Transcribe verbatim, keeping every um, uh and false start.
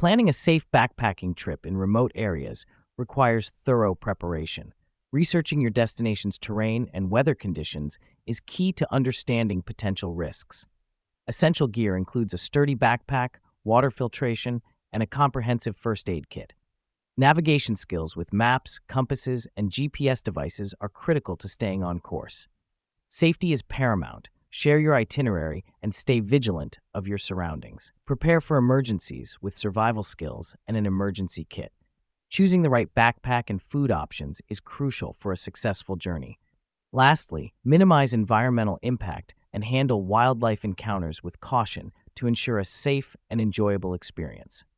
Planning a safe backpacking trip in remote areas requires thorough preparation. Researching your destination's terrain and weather conditions is key to understanding potential risks. Essential gear includes a sturdy backpack, water filtration, and a comprehensive first aid kit. Navigation skills with maps, compasses, and G P S devices are critical to staying on course. Safety is paramount. Share your itinerary and stay vigilant of your surroundings. Prepare for emergencies with survival skills and an emergency kit. Choosing the right backpack and food options is crucial for a successful journey. Lastly, minimize environmental impact and handle wildlife encounters with caution to ensure a safe and enjoyable experience.